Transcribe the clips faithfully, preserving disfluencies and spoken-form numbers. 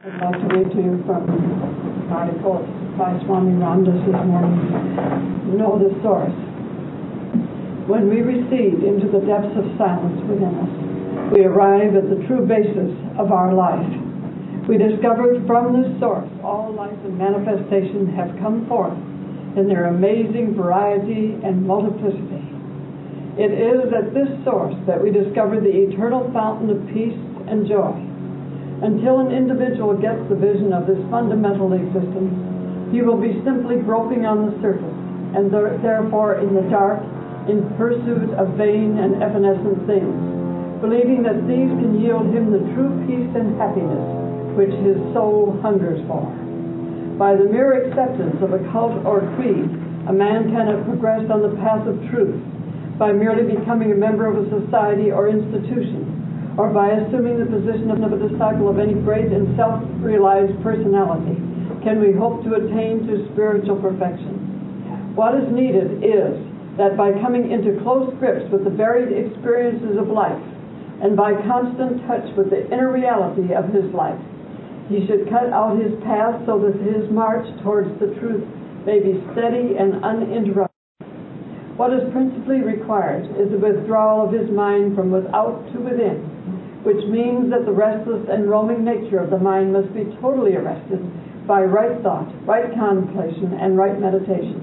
I'd like to read to you from an article by Swami Ramdas this morning. Know the source. When we recede into the depths of silence within us, we arrive at the true basis of our life. We discovered from this source all life and manifestation have come forth in their amazing variety and multiplicity. It is at this source that we discover the eternal fountain of peace and joy. Until an individual gets the vision of this fundamental existence, he will be simply groping on the surface, and th- therefore in the dark, in pursuit of vain and evanescent things, believing that these can yield him the true peace and happiness which his soul hungers for. By the mere acceptance of a cult or creed, a man cannot progress on the path of truth. By merely becoming a member of a society or institution, or by assuming the position of a disciple of any great and self-realized personality, can we hope to attain to spiritual perfection. What is needed is that by coming into close grips with the varied experiences of life, and by constant touch with the inner reality of his life, he should cut out his path so that his march towards the truth may be steady and uninterrupted. What is principally required is the withdrawal of his mind from without to within, which means that the restless and roaming nature of the mind must be totally arrested by right thought, right contemplation, and right meditation.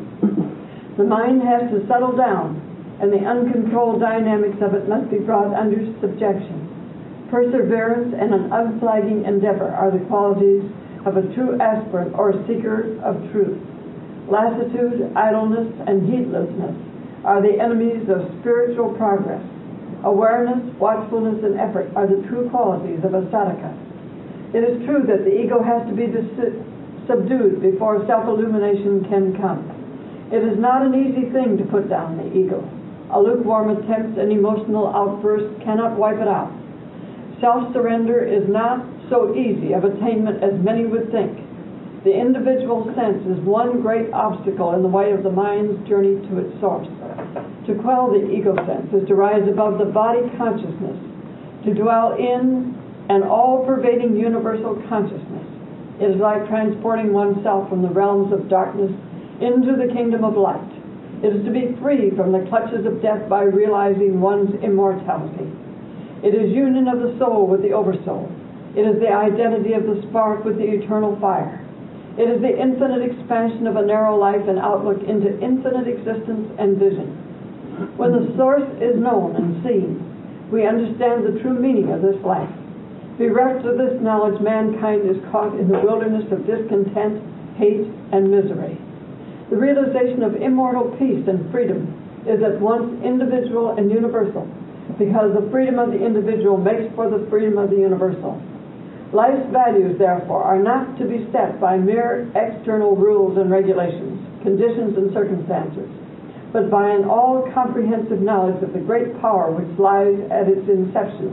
The mind has to settle down, and the uncontrolled dynamics of it must be brought under subjection. Perseverance and an unflagging endeavor are the qualities of a true aspirant or seeker of truth. Lassitude, idleness, and heedlessness are the enemies of spiritual progress. Awareness, watchfulness, and effort are the true qualities of a sadhaka. It is true that the ego has to be dis- subdued before self-illumination can come. It is not an easy thing to put down the ego. A lukewarm attempt, an emotional outburst cannot wipe it out. Self-surrender is not so easy of attainment as many would think. The individual sense is one great obstacle in the way of the mind's journey to its source. To quell the ego sense is to rise above the body consciousness, to dwell in an all-pervading universal consciousness. It is like transporting oneself from the realms of darkness into the kingdom of light. It is to be free from the clutches of death by realizing one's immortality. It is union of the soul with the oversoul. It is the identity of the spark with the eternal fire. It is the infinite expansion of a narrow life and outlook into infinite existence and vision. When the source is known and seen, we understand the true meaning of this life. Bereft of this knowledge, mankind is caught in the wilderness of discontent, hate, and misery. The realization of immortal peace and freedom is at once individual and universal, because the freedom of the individual makes for the freedom of the universal. Life's values, therefore, are not to be set by mere external rules and regulations, conditions and circumstances, but by an all-comprehensive knowledge of the great power which lies at its inception.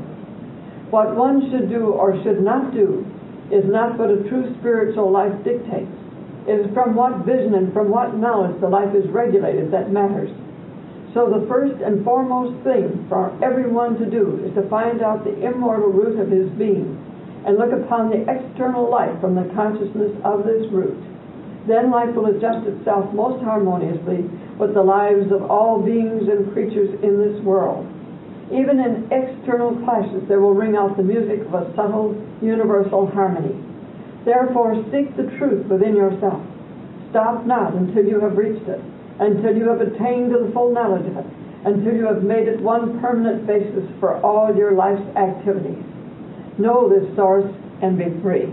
What one should do or should not do is not what a true spiritual life dictates. It is from what vision and from what knowledge the life is regulated that matters. So the first and foremost thing for everyone to do is to find out the immortal root of his being, and look upon the external life from the consciousness of this root. Then life will adjust itself most harmoniously with the lives of all beings and creatures in this world. Even in external clashes there will ring out the music of a subtle, universal harmony. Therefore seek the truth within yourself. Stop not until you have reached it, until you have attained to the full knowledge of it, until you have made it one permanent basis for all your life's activities. Know this source and be free.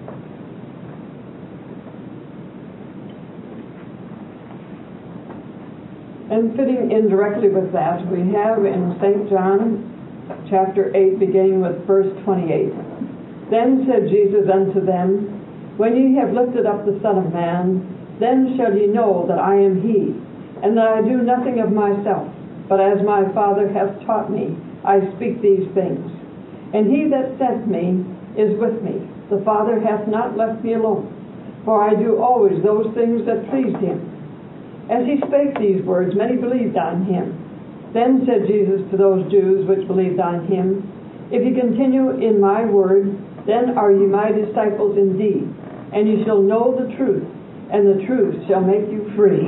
And fitting in directly with that, we have in Saint John chapter eight, beginning with verse twenty-eight. Then said Jesus unto them, When ye have lifted up the Son of Man, then shall ye know that I am he, and that I do nothing of myself, but as my Father hath taught me, I speak these things. And he that sent me is with me. The Father hath not left me alone, for I do always those things that pleased him. As he spake these words, many believed on him. Then said Jesus to those Jews which believed on him, If ye continue in my word, Then are ye my disciples indeed, and ye shall know the truth, and the truth shall make you free.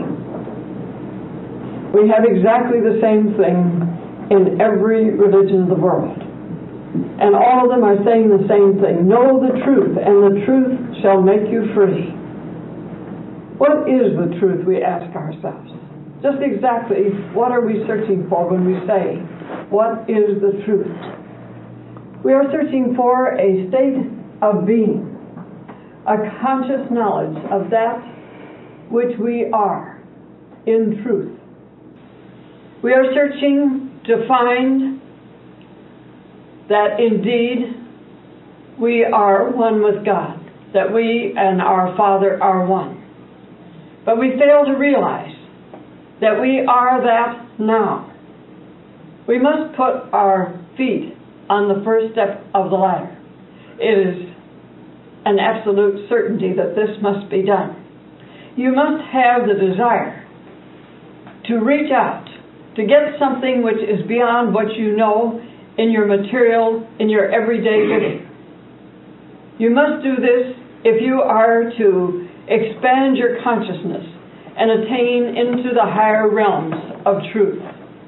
We have exactly the same thing in every religion of the world. And all of them are saying the same thing. Know the truth, and the truth shall make you free. What is the truth, we ask ourselves? Just exactly what are we searching for when we say, what is the truth? We are searching for a state of being, a conscious knowledge of that which we are in truth. We are searching to find that indeed we are one with God, that we and our Father are one. But we fail to realize that we are that now. We must put our feet on the first step of the ladder. It is an absolute certainty that this must be done. You must have the desire to reach out, to get something which is beyond what you know in your material, in your everyday living. You must do this if you are to expand your consciousness and attain into the higher realms of truth.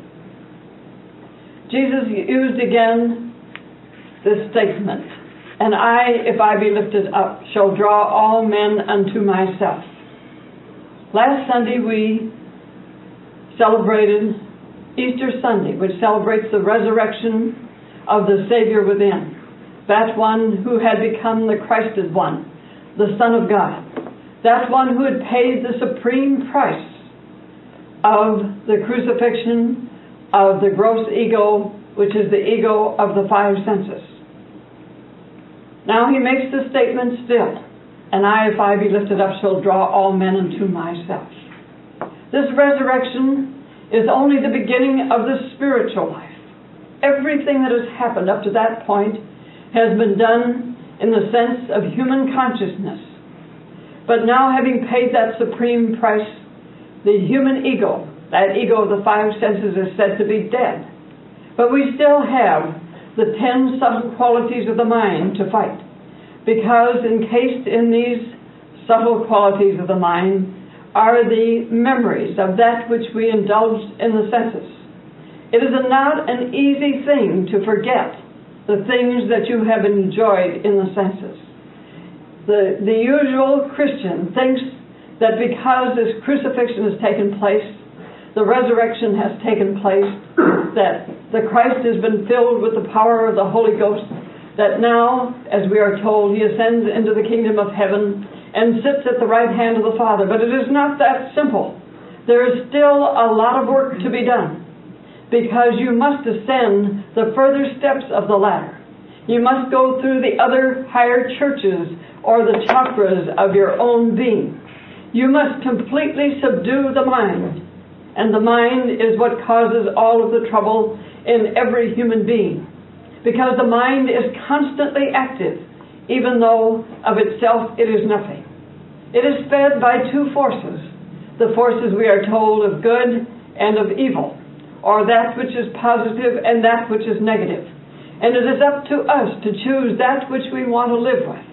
Jesus used again this statement, and I, if I be lifted up, shall draw all men unto myself. Last Sunday we celebrated Easter Sunday, which celebrates the resurrection of the Savior within, that one who had become the Christed one, the Son of God, that one who had paid the supreme price of the crucifixion of the gross ego, which is the ego of the five senses. Now he makes the statement still, and I, if I be lifted up, shall draw all men unto myself. This resurrection is only the beginning of the spiritual life. Everything that has happened up to that point has been done in the sense of human consciousness. But now, having paid that supreme price, the human ego, that ego of the five senses, is said to be dead. But we still have the ten subtle qualities of the mind to fight, because encased in these subtle qualities of the mind are the memories of that which we indulged in the senses. It is not an easy thing to forget the things that you have enjoyed in the senses. The, the usual Christian thinks that because this crucifixion has taken place, the resurrection has taken place, that the Christ has been filled with the power of the Holy Ghost, that now, as we are told, he ascends into the kingdom of heaven and sits at the right hand of the Father. But it is not that simple. There is still a lot of work to be done, because you must ascend the further steps of the ladder. You must go through the other higher churches or the chakras of your own being. You must completely subdue the mind, and the mind is what causes all of the trouble in every human being, because the mind is constantly active, even though of itself it is nothing. It is fed by two forces, the forces, we are told, of good and of evil, or that which is positive and that which is negative. And it is up to us to choose that which we want to live with.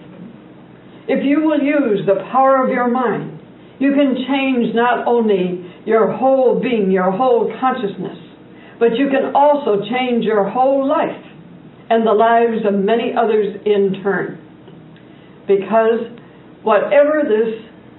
If you will use the power of your mind, you can change not only your whole being, your whole consciousness, but you can also change your whole life and the lives of many others in turn. Because whatever this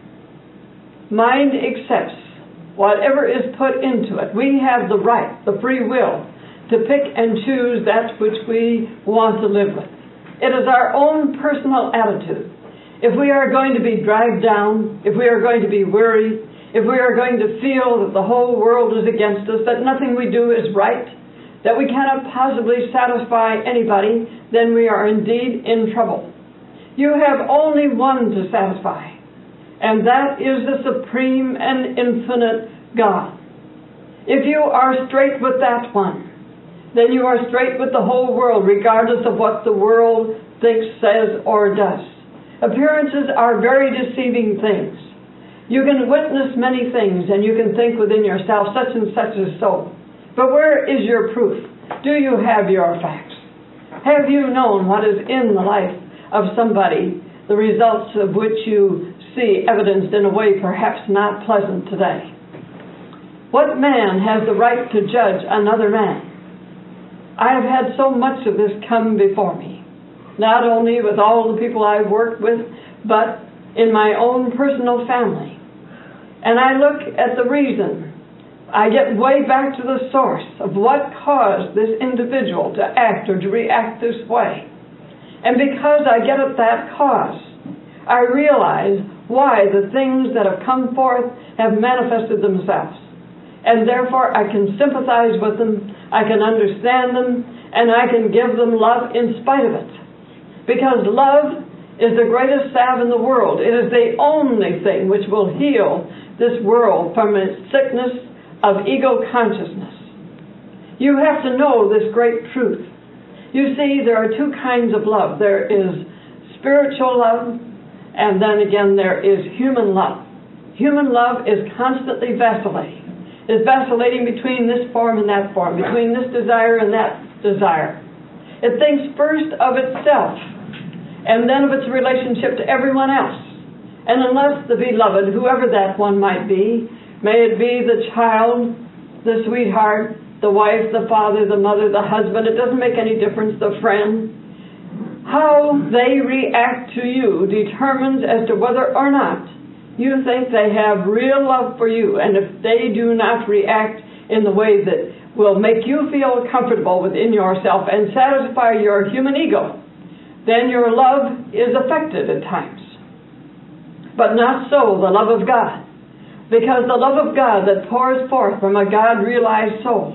mind accepts, whatever is put into it, we have the right, the free will, to pick and choose that which we want to live with. It is our own personal attitude. If we are going to be dragged down, if we are going to be weary, if we are going to feel that the whole world is against us, that nothing we do is right, that we cannot possibly satisfy anybody, then we are indeed in trouble. You have only one to satisfy, and that is the supreme and infinite God. If you are straight with that one, then you are straight with the whole world, regardless of what the world thinks, says, or does. Appearances are very deceiving things. You can witness many things, and you can think within yourself, such and such is so. But where is your proof? Do you have your facts? Have you known what is in the life of somebody, the results of which you see evidenced in a way perhaps not pleasant today. What man has the right to judge another man? I have had so much of this come before me, not only with all the people I've worked with, but in my own personal family. And I look at the reason. I get way back to the source of what caused this individual to act or to react this way. And because I get at that cause, I realize why the things that have come forth have manifested themselves. And therefore I can sympathize with them, I can understand them, and I can give them love in spite of it. Because love is the greatest salve in the world. It is the only thing which will heal this world from its sickness of ego consciousness. You have to know this great truth. You see, there are two kinds of love. There is spiritual love, and then again there is human love. Human love is constantly vacillating. Is vacillating between this form and that form, between this desire and that desire. It thinks first of itself, and then of its relationship to everyone else. And unless the beloved, whoever that one might be, may it be the child, the sweetheart, the wife, the father, the mother, the husband, it doesn't make any difference, the friend. How they react to you determines as to whether or not you think they have real love for you. And if they do not react in the way that will make you feel comfortable within yourself and satisfy your human ego, then your love is affected at times. But not so the love of God. Because the love of God that pours forth from a God-realized soul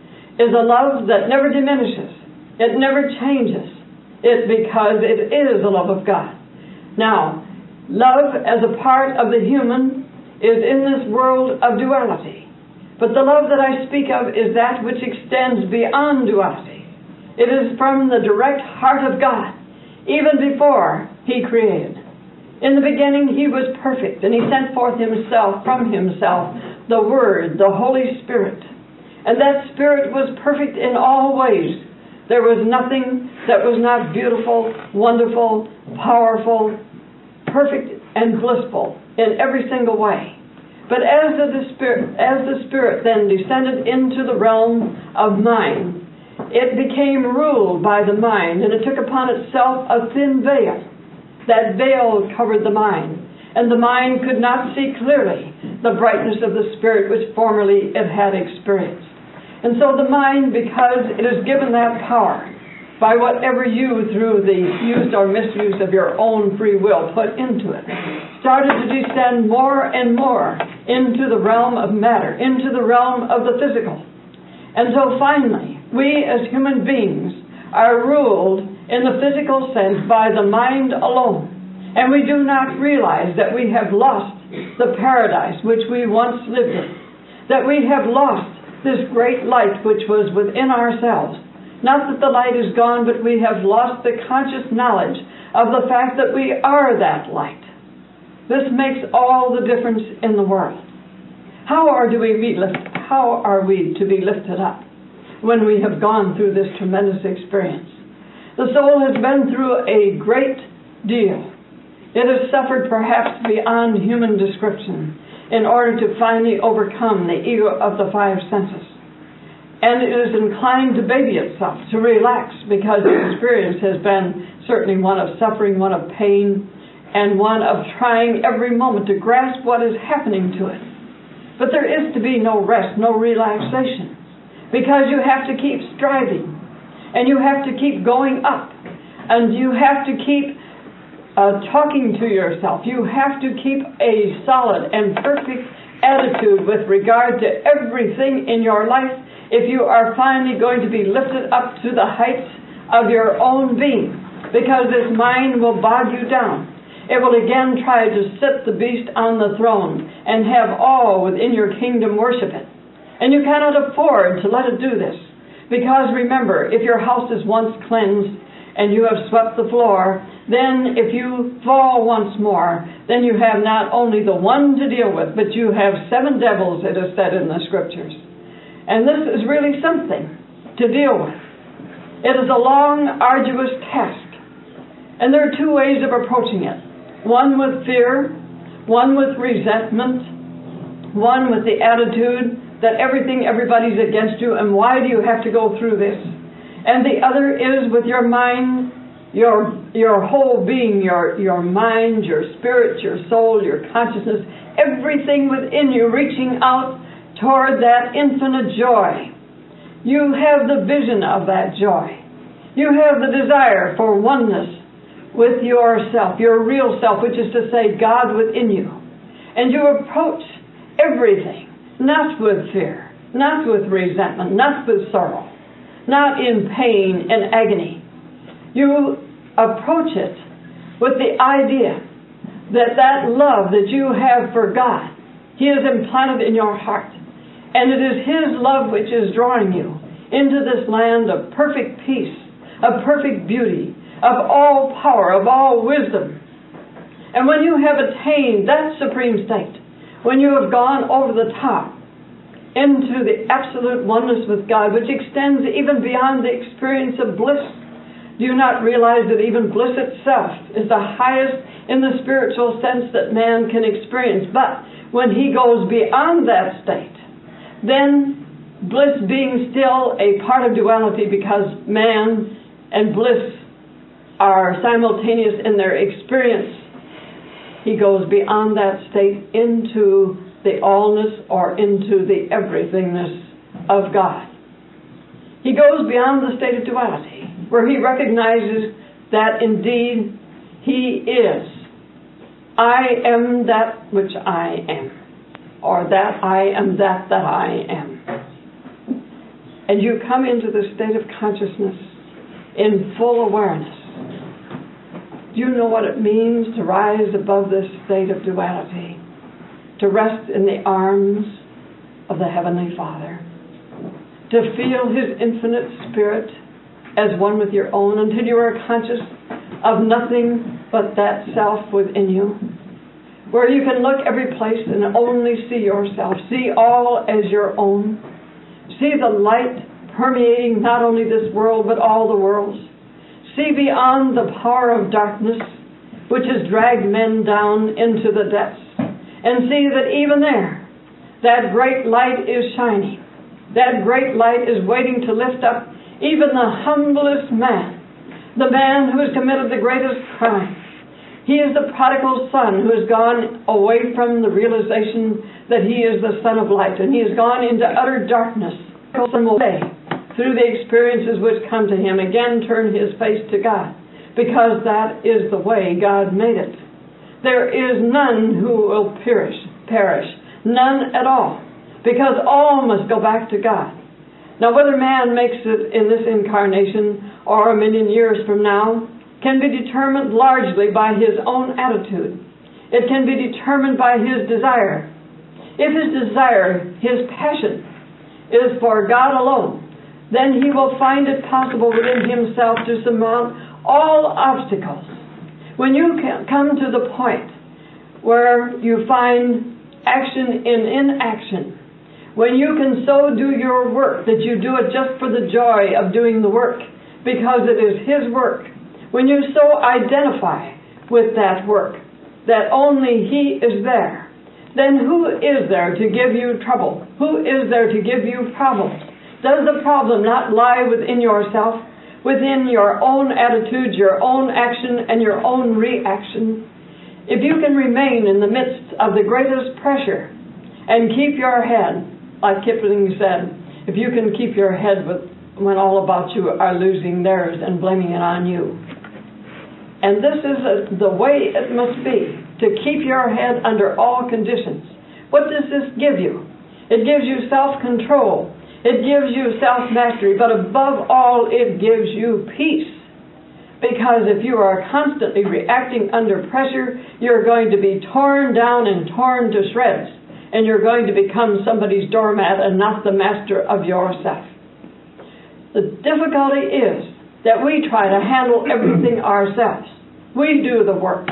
is a love that never diminishes. It never changes. It because it is the love of God. Now, love as a part of the human is in this world of duality. But the love that I speak of is that which extends beyond duality. It is from the direct heart of God, even before He created. In the beginning, He was perfect, and He sent forth Himself from Himself, the Word, the Holy Spirit. And that Spirit was perfect in all ways. There was nothing that was not beautiful, wonderful, powerful, perfect, and blissful in every single way. But as the Spirit, as the Spirit then descended into the realm of mind, it became ruled by the mind, and it took upon itself a thin veil. That veil covered the mind, and the mind could not see clearly the brightness of the Spirit which formerly it had experienced. And so the mind, because it is given that power, by whatever you, through the use or misuse of your own free will, put into it, started to descend more and more into the realm of matter, into the realm of the physical. And so finally, we as human beings are ruled in the physical sense by the mind alone. And we do not realize that we have lost the paradise which we once lived in. That we have lost this great light which was within ourselves. Not that the light is gone, but we have lost the conscious knowledge of the fact that we are that light. This makes all the difference in the world. How are do we be lifted? How are we to be lifted up when we have gone through this tremendous experience? The soul has been through a great deal. It has suffered perhaps beyond human description in order to finally overcome the ego of the five senses. And it is inclined to baby itself, to relax, because the experience has been certainly one of suffering, one of pain, and one of trying every moment to grasp what is happening to it. But there is to be no rest, no relaxation, because you have to keep striving, and you have to keep going up, and you have to keep uh, talking to yourself. You have to keep a solid and perfect attitude with regard to everything in your life if you are finally going to be lifted up to the heights of your own being, because this mind will bog you down. It will again try to sit the beast on the throne and have all within your kingdom worship it. And you cannot afford to let it do this, because remember, if your house is once cleansed and you have swept the floor, then if you fall once more, then you have not only the one to deal with, but you have seven devils, it is said in the scriptures. And this is really something to deal with. It is a long, arduous task. And there are two ways of approaching it. One with fear, one with resentment, one with the attitude that everything, everybody's against you, and why do you have to go through this? And the other is with your mind, your your whole being, your, your mind, your spirit, your soul, your consciousness, everything within you reaching out toward that infinite joy. You have the vision of that joy. You have the desire for oneness with yourself, your real self, which is to say God within you. And you approach everything, not with fear, not with resentment, not with sorrow, not in pain and agony. You approach it with the idea that that love that you have for God, He has implanted in your heart. And it is His love which is drawing you into this land of perfect peace, of perfect beauty, of all power, of all wisdom. And when you have attained that supreme state, when you have gone over the top into the absolute oneness with God, which extends even beyond the experience of bliss, do you not realize that even bliss itself is the highest in the spiritual sense that man can experience? But when he goes beyond that state, then bliss being still a part of duality, because man and bliss are simultaneous in their experience, he goes beyond that state into the allness or into the everythingness of God. He goes beyond the state of duality, where he recognizes that indeed he is. I am that which I am, or that I am that that I am. And you come into the state of consciousness in full awareness. Do you know what it means to rise above this state of duality? To rest in the arms of the Heavenly Father. To feel His infinite Spirit as one with your own until you are conscious of nothing but that self within you. Where you can look every place and only see yourself. See all as your own. See the light permeating not only this world but all the worlds. See beyond the power of darkness which has dragged men down into the depths, and see that even there that great light is shining. That great light is waiting to lift up even the humblest man, the man who has committed the greatest crime. He is the prodigal son who has gone away from the realization that he is the Son of Light, and he has gone into utter darkness. Away through the experiences which come to him, again turn his face to God, because that is the way God made it. There is none who will perish, perish, none at all, because all must go back to God. Now, whether man makes it in this incarnation or a million years from now can be determined largely by his own attitude. It can be determined by his desire. If his desire, his passion, is for God alone, then he will find it possible within himself to surmount all obstacles. When you can come to the point where you find action in inaction, when you can so do your work that you do it just for the joy of doing the work, because it is His work, when you so identify with that work that only He is there, then who is there to give you trouble? Who is there to give you problems? Does the problem not lie within yourself, within your own attitude, your own action, and your own reaction? If you can remain in the midst of the greatest pressure and keep your head, like Kipling said, if you can keep your head with, when all about you are losing theirs and blaming it on you. And this is a, the way it must be, to keep your head under all conditions. What does this give you? It gives you self-control. It gives you self-mastery. But above all, it gives you peace. Because if you are constantly reacting under pressure, you're going to be torn down and torn to shreds. And you're going to become somebody's doormat and not the master of yourself. The difficulty is that we try to handle everything ourselves. We do the work.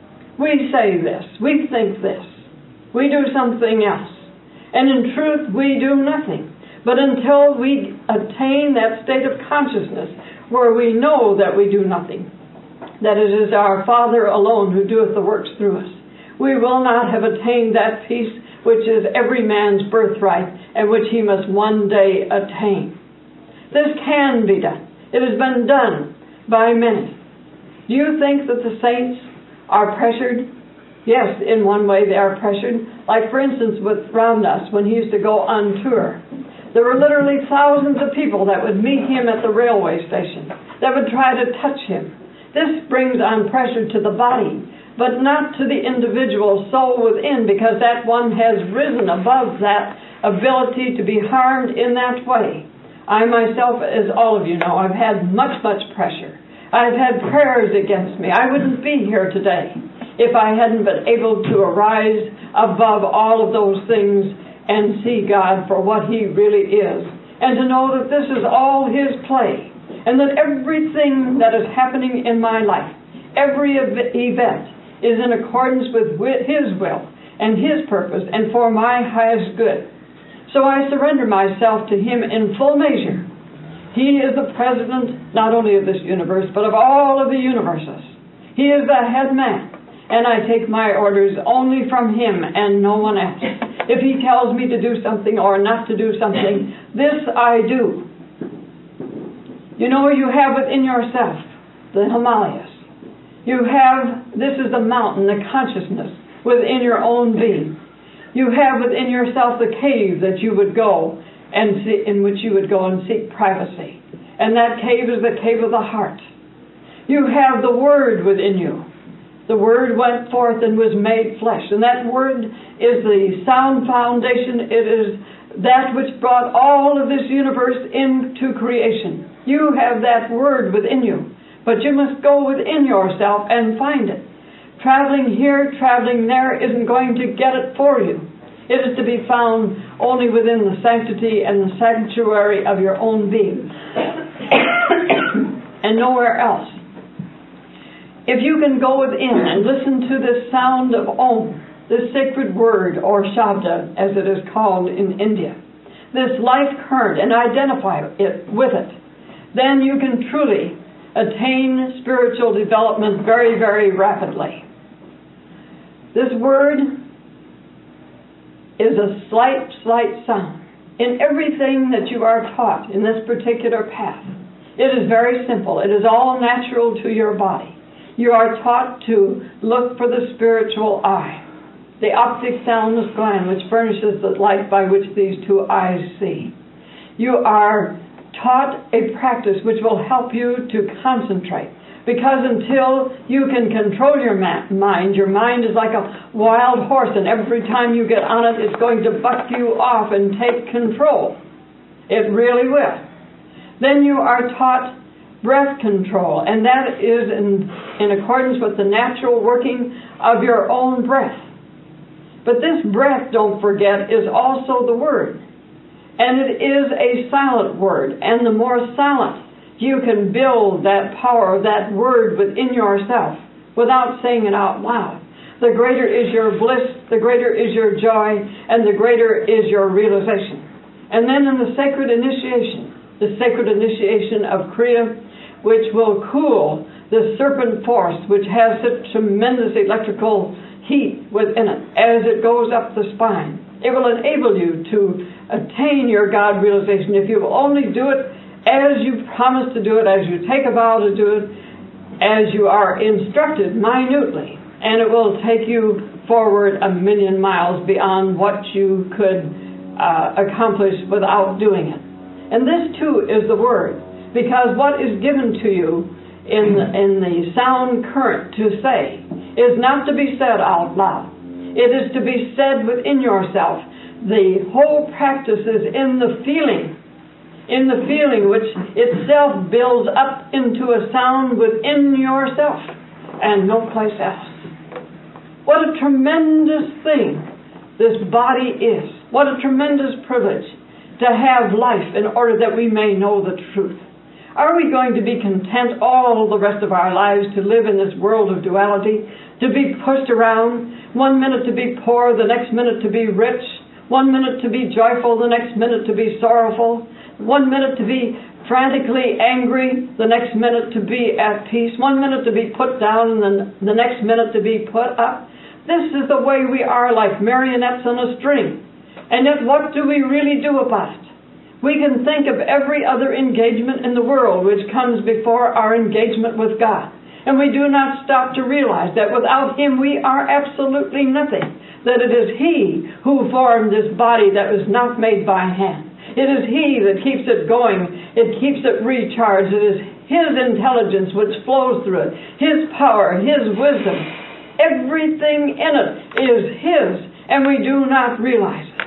We say this. We think this. We do something else. And in truth, we do nothing. But until we attain that state of consciousness where we know that we do nothing, that it is our Father alone who doeth the works through us, we will not have attained that peace which is every man's birthright and which he must one day attain. This can be done. It has been done by many. Do you think that the saints are pressured? Yes, in one way they are pressured. Like, for instance, with Ramdas, when he used to go on tour, there were literally thousands of people that would meet him at the railway station, that would try to touch him. This brings on pressure to the body, but not to the individual soul within, because that one has risen above that ability to be harmed in that way. I myself, as all of you know, I've had much, much pressure. I've had prayers against me. I wouldn't be here today if I hadn't been able to arise above all of those things and see God for what He really is, and to know that this is all His play, and that everything that is happening in my life, every ev- event, is in accordance with His will and His purpose and for my highest good. So I surrender myself to Him in full measure. He is the president not only of this universe, but of all of the universes. He is the head man, and I take my orders only from Him and no one else. If He tells me to do something or not to do something, this I do. You know, you have within yourself the Himalayas. You have, this is the mountain, the consciousness within your own being. You have within yourself the cave that you would go and see, in which you would go and seek privacy. And that cave is the cave of the heart. You have the Word within you. The Word went forth and was made flesh. And that Word is the sound foundation. It is that which brought all of this universe into creation. You have that Word within you. But you must go within yourself and find it. Traveling here, traveling there isn't going to get it for you. It is to be found only within the sanctity and the sanctuary of your own being. And nowhere else. If you can go within and listen to this sound of Om, this sacred word, or Shabda, as it is called in India, this life current, and identify it with it, then you can truly attain spiritual development very, very rapidly. This word is a slight, slight sound. In everything that you are taught in this particular path, it is very simple. It is all natural to your body. You are taught to look for the spiritual eye, the optic thalamus gland, which furnishes the light by which these two eyes see. You are taught a practice which will help you to concentrate, because until you can control your ma- mind, your mind is like a wild horse, and every time you get on it, it's going to buck you off and take control. It really will. Then you are taught breath control, and that is in, in accordance with the natural working of your own breath. But this breath, don't forget, is also the word. And it is a silent word. And the more silent you can build that power, that word within yourself, without saying it out loud, the greater is your bliss, the greater is your joy, and the greater is your realization. And then in the sacred initiation, the sacred initiation of Kriya, which will cool the serpent force, which has such tremendous electrical heat within it as it goes up the spine. It will enable you to attain your God realization if you will only do it as you promise to do it, as you take a vow to do it, as you are instructed minutely. And it will take you forward a million miles beyond what you could uh, accomplish without doing it. And this too is the word. Because what is given to you in the, in the sound current to say is not to be said out loud. It is to be said within yourself. The whole practice is in the feeling, in the feeling which itself builds up into a sound within yourself and no place else. What a tremendous thing this body is. What a tremendous privilege to have life in order that we may know the truth. Are we going to be content all the rest of our lives to live in this world of duality, to be pushed around, one minute to be poor, the next minute to be rich, one minute to be joyful, the next minute to be sorrowful, One minute to be frantically angry, the next minute to be at peace, one minute to be put down, and then the next minute to be put up. This is the way we are, like marionettes on a string. And yet what do we really do about it? We can think of every other engagement in the world which comes before our engagement with God. And we do not stop to realize that without Him we are absolutely nothing. That it is He who formed this body that was not made by hand. It is He that keeps it going. It keeps it recharged. It is His intelligence which flows through it. His power, His wisdom. Everything in it is His, and we do not realize it.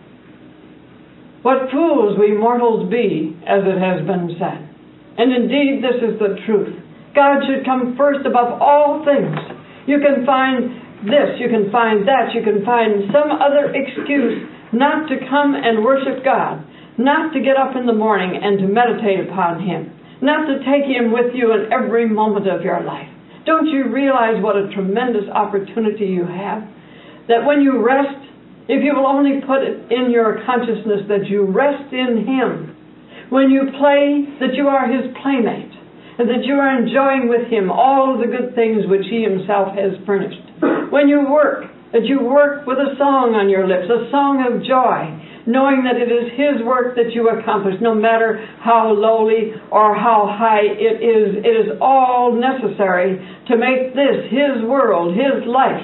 What fools we mortals be, as it has been said. And indeed this is the truth. God should come first above all things. You can find this, you can find that, you can find some other excuse not to come and worship God, not to get up in the morning and to meditate upon Him, not to take Him with you in every moment of your life. Don't you realize what a tremendous opportunity you have? That when you rest, if you will only put it in your consciousness that you rest in Him, when you play, that you are His playmate, and that you are enjoying with Him all of the good things which He Himself has furnished. When you work, that you work with a song on your lips, a song of joy, knowing that it is His work that you accomplish, no matter how lowly or how high it is. It is all necessary to make this, His world, His life,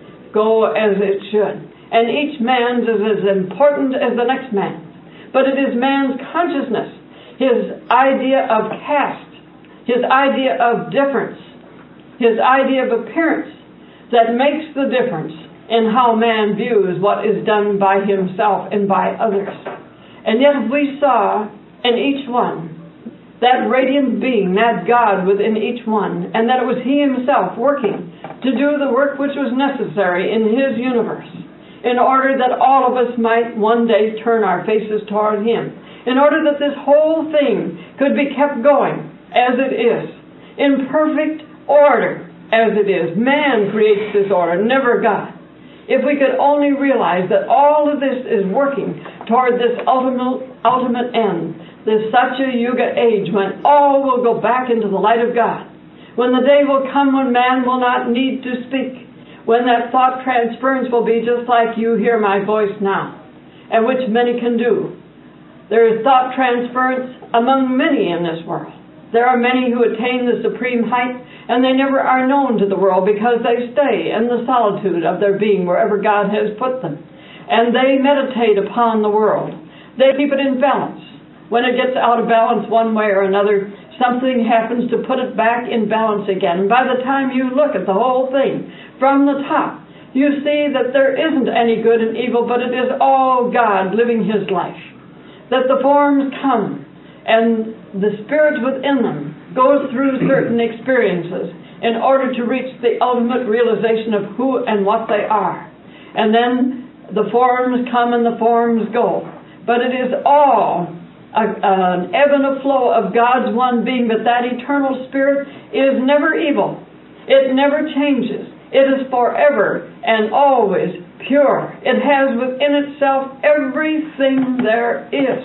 go as it should. And each man's is as important as the next man's. But it is man's consciousness, his idea of caste, his idea of difference, his idea of appearance, that makes the difference in how man views what is done by himself and by others. And yet if we saw in each one that radiant being, that God within each one, and that it was He Himself working to do the work which was necessary in His universe, in order that all of us might one day turn our faces toward Him, in order that this whole thing could be kept going as it is, in perfect order as it is. Man creates this order, never God. If we could only realize that all of this is working toward this ultimate, ultimate end, this Satya Yuga age, when all will go back into the light of God, when the day will come when man will not need to speak, when that thought transference will be just like you hear my voice now, and which many can do. There is thought transference among many in this world. There are many who attain the supreme height, and they never are known to the world because they stay in the solitude of their being wherever God has put them. And they meditate upon the world. They keep it in balance. When it gets out of balance one way or another, something happens to put it back in balance again. And by the time you look at the whole thing from the top, you see that there isn't any good and evil, but it is all God living His life. That the forms come, and the spirit within them goes through certain experiences in order to reach the ultimate realization of who and what they are. And then the forms come and the forms go. But it is all a, an ebb and a flow of God's one being, but that eternal spirit is never evil. It never changes. It is forever and always pure. It has within itself everything there is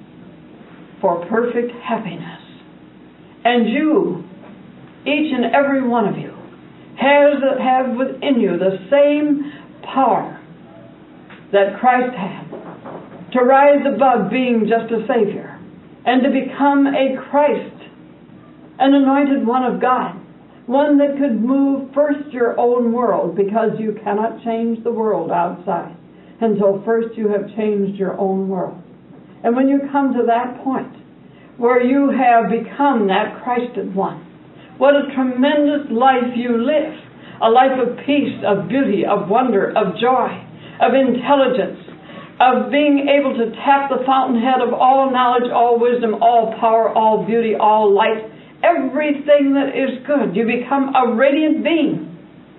for perfect happiness. And you, each and every one of you, has have within you the same power that Christ had to rise above being just a Savior and to become a Christ, an anointed one of God, one that could move first your own world, because you cannot change the world outside until first you have changed your own world. And when you come to that point where you have become that Christed one, what a tremendous life you live. A life of peace, of beauty, of wonder, of joy, of intelligence, of being able to tap the fountainhead of all knowledge, all wisdom, all power, all beauty, all light, everything that is good. You become a radiant being.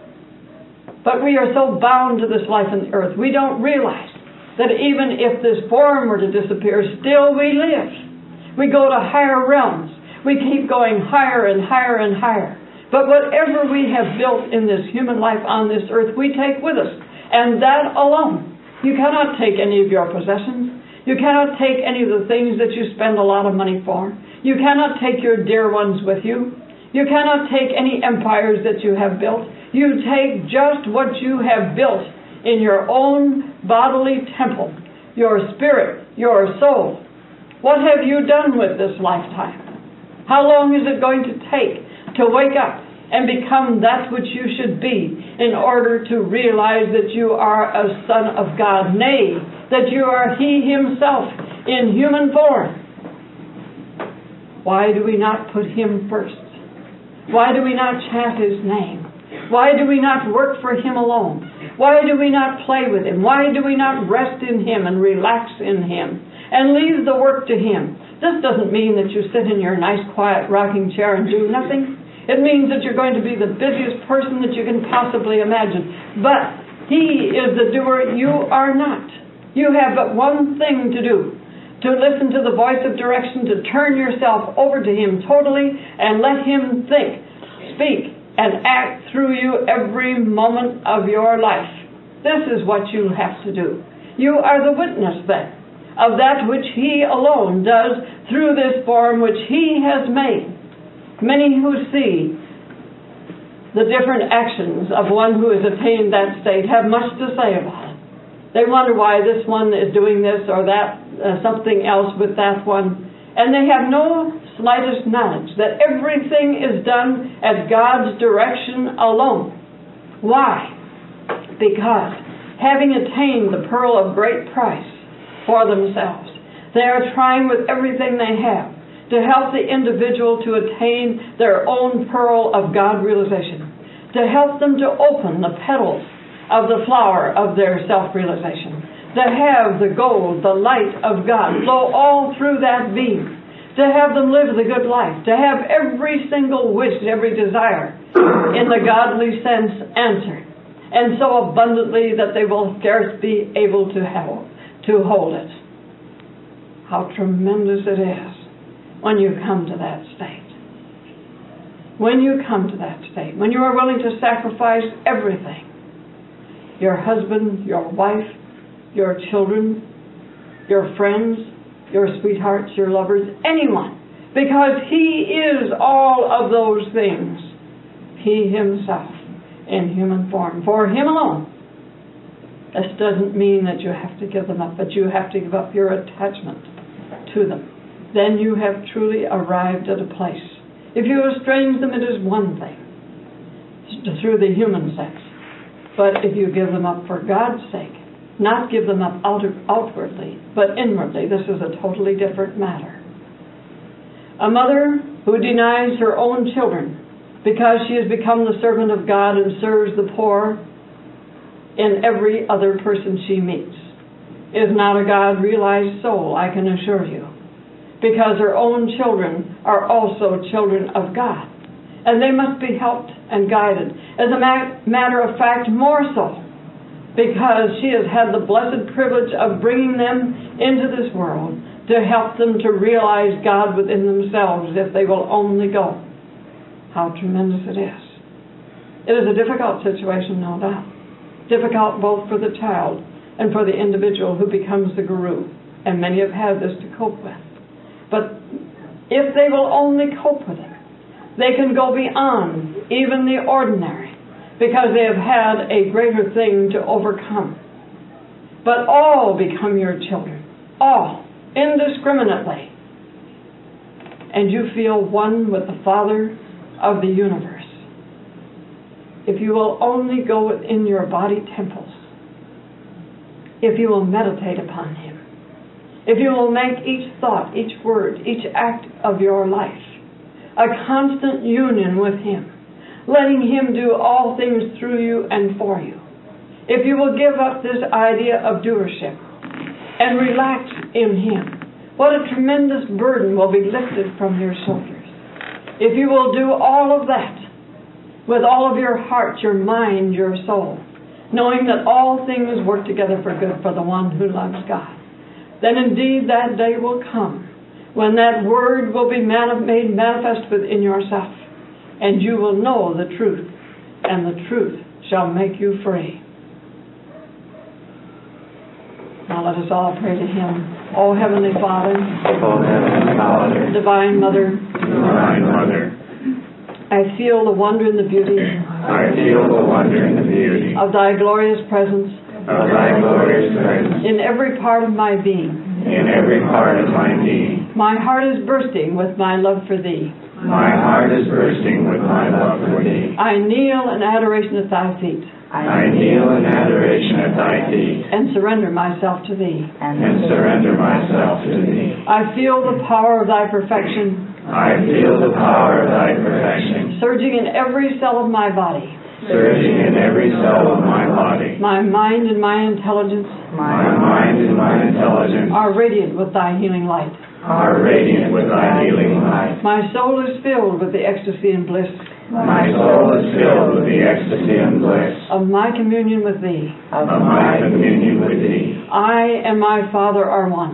But we are so bound to this life on the earth, we don't realize that even if this form were to disappear, still we live. We go to higher realms. We keep going higher and higher and higher. But whatever we have built in this human life on this earth, we take with us. And that alone. You cannot take any of your possessions. You cannot take any of the things that you spend a lot of money for. You cannot take your dear ones with you. You cannot take any empires that you have built. You take just what you have built in your own bodily temple, your spirit, your soul. What have you done with this lifetime? How long is it going to take to wake up and become that which you should be in order to realize that you are a son of God, nay, that you are He Himself in human form? Why do we not put Him first? Why do we not chant His name? Why do we not work for Him alone? Why do we not play with Him? Why do we not rest in Him and relax in Him and leave the work to Him? This doesn't mean that you sit in your nice quiet rocking chair and do nothing. It means that you're going to be the busiest person that you can possibly imagine. But He is the doer. You are not. You have but one thing to do: to listen to the voice of direction, to turn yourself over to Him totally and let Him think, speak, and act through you every moment of your life. This is what you have to do. You are the witness then of that which He alone does through this form which He has made. Many who see the different actions of one who has attained that state have much to say about it. They wonder why this one is doing this or that, uh, something else with that one. And they have no slightest knowledge that everything is done at God's direction alone. Why? Because having attained the pearl of great price for themselves, they are trying with everything they have to help the individual to attain their own pearl of God realization, to help them to open the petals of the flower of their self-realization, to have the gold, the light of God flow all through that being, to have them live the good life, to have every single wish, every desire in the godly sense answered, and so abundantly that they will scarce be able to hold, to hold it. How tremendous it is when you come to that state. When you come to that state, when you are willing to sacrifice everything, your husband, your wife, your children, your friends, your sweethearts, your lovers, anyone, because He is all of those things, He Himself in human form, for Him alone. This doesn't mean that you have to give them up, but you have to give up your attachment to them. Then you have truly arrived at a place. If you estrange them, it is one thing, through the human sense. But if you give them up for God's sake, not give them up outwardly, but inwardly, this is a totally different matter. A mother who denies her own children because she has become the servant of God and serves the poor in every other person she meets is not a God-realized soul, I can assure you, because her own children are also children of God, and they must be helped and guided. As a ma- matter of fact, more so, because she has had the blessed privilege of bringing them into this world to help them to realize God within themselves if they will only go. How tremendous it is. It is a difficult situation, no doubt. Difficult both for the child and for the individual who becomes the guru, and many have had this to cope with. But if they will only cope with it, they can go beyond even the ordinary, because they have had a greater thing to overcome. But all become your children, all, indiscriminately. And you feel one with the Father of the universe. If you will only go within your body temples, if you will meditate upon Him, if you will make each thought, each word, each act of your life a constant union with Him, letting Him do all things through you and for you. If you will give up this idea of doership and relax in Him, what a tremendous burden will be lifted from your shoulders. If you will do all of that with all of your heart, your mind, your soul, knowing that all things work together for good for the one who loves God, then indeed that day will come when that word will be made manifest within yourself, and you will know the truth, and the truth shall make you free. Now Now let us all pray to Him. O Heavenly Father, O Heavenly Father, Divine Mother, Divine Mother, I feel the wonder and the beauty I feel the wonder and the beauty of Thy glorious presence of Thy glorious presence in every part of my being. in every part of my being. My heart is bursting with my love for Thee. My heart is bursting with my love for Thee. I kneel in adoration at Thy feet I kneel in adoration at Thy feet and surrender myself to Thee. and surrender myself to Thee. I feel the power of Thy perfection I feel the power of Thy perfection surging in every cell of my body. surging in every cell of my body. My mind and my intelligence My mind and my intelligence are radiant with Thy healing light. are radiant with Thy healing light. My soul is filled with the ecstasy and bliss My soul is filled with the ecstasy and bliss of my communion with Thee. of my communion with Thee. I and my Father are one.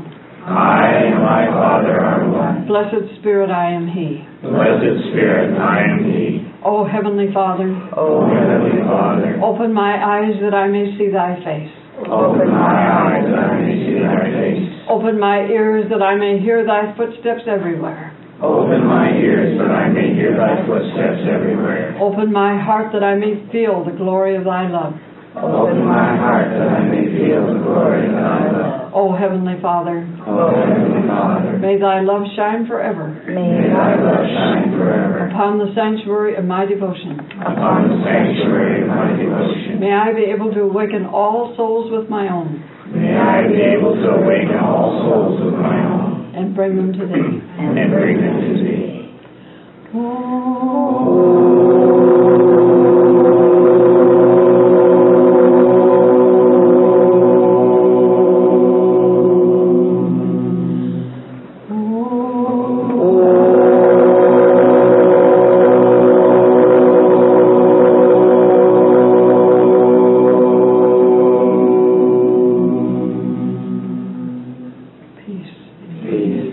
I and my Father are one. Blessed Spirit, I am He. Blessed Spirit, I am He. O Heavenly Father, O Heavenly Father, open my eyes that I may see Thy face. open my eyes that I may see Thy face. Open my ears that I may hear Thy footsteps everywhere. Open my ears that I may hear Thy footsteps everywhere. Open my heart that I may feel the glory of Thy love. Open my heart that I may feel the glory of Thy love. O Heavenly Father, O Heavenly Father, may Thy love shine forever may Thy love shine forever upon the sanctuary of my devotion. upon the sanctuary of my devotion. May I be able to awaken all souls with my own May I be able to awaken all souls with my own and bring them to Thee. and bring them to Thee. Peace. Peace.